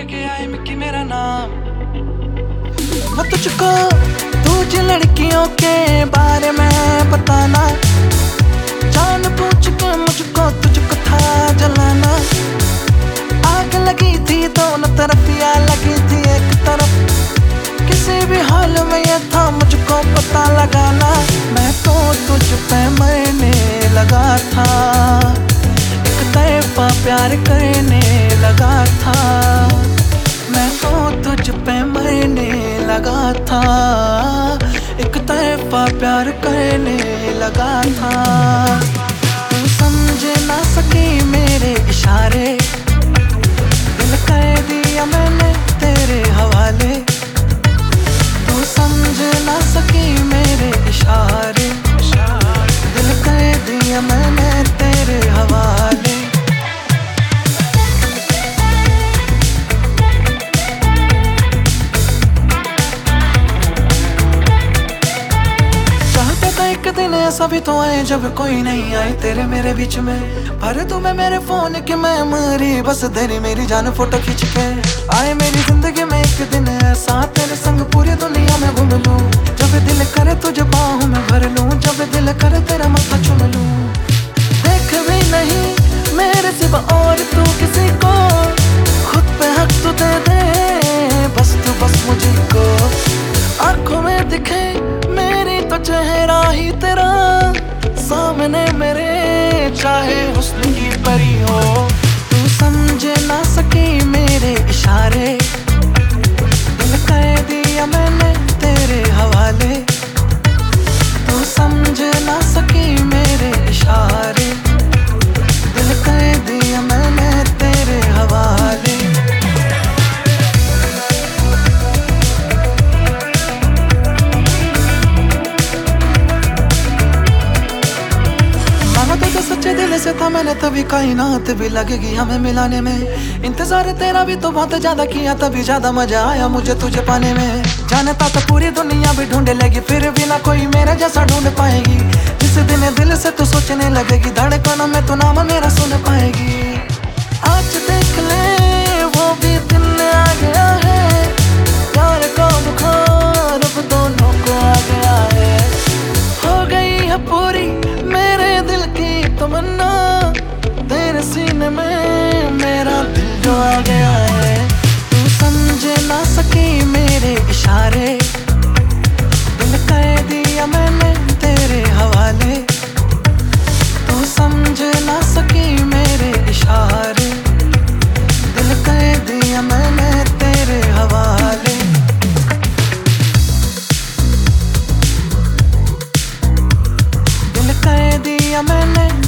के आए मिक्की मेरा नाम। मैं तुझको तुझ लड़कियों के बारे में बताना, जान पूछ के मुझको तुझको था जलाना। आग लगी थी दोनों तरफ या लगी थी एक तरफ, किसी भी हाल में ये था मुझको पता लगाना। मैं तो तुझ पे मरने लगा था, एक तरफा प्यार करने लगा था। मैं तो तुझ पे मरने लगा था, एक तरफा प्यार करने लगा था। तू समझ ना सकी मेरे इशारे, दिल कर दिया मैंने तेरे हवाले। तू समझ ना सकी मेरे इशारे, दिल कर दिया मैंने तेरे हवाले। एक दिन ऐसा भी तो आए जब कोई नहीं आए तेरे मेरे बीच में, भर तुम्हें मेरे फोन की मेमोरी, बस तेरी मेरी जान फोटो खींच के। आए मेरी जिंदगी में एक दिन ऐसा तेरे संग पूरी दुनिया में घूम लूं, जब दिल करे तुझे बाहों में भर लूं, जब दिल करे तेरा माथा चूम लूं। देख भी नहीं मेरे सिवा और तू किसी को, खुद पे हक तू दे दे बस तू बस मुझे को। आंखों में दिखे मेरी तो चेहरा ही तेरा, सामने मेरे चाहे हुस्न की परी हो। तू समझ ना सकी मेरे इशारे, दिल कर दिया मैंने तेरे हवाले। तू समझ ना सकी मेरे इशारे, दिल कर दिया मैंने तेरे हवाले। सच्चे दिल से था मैंने तभी कायनात भी लगेगी हमें मिलाने में। इंतजार तेरा भी तो बहुत ज्यादा किया, तभी ज्यादा मजा आया मुझे तुझे पाने में। जानता तो पूरी दुनिया भी ढूंढ लेगी, फिर भी ना कोई मेरे जैसा ढूंढ पाएगी। जिस दिन दिल से तू सोचने लगेगी, धड़कनों में तू नाम मेरा सुन पाएगी। आज देख ले वो भी दिन आ गया है, प्यार का बुखार अब दोनों को आ गया है। हो गई है पूरी मेरे दिल की तमन्ना, तेरे सीने में मेरा दिल जो आ गया है। तू समझ ना सकी मेरे इशारे, दिल कर दिया मैंने तेरे हवाले। तू समझ ना सकी मेरे इशारे, दिल कर दिया मैंने तेरे हवाले। दिल कर दिया मैंने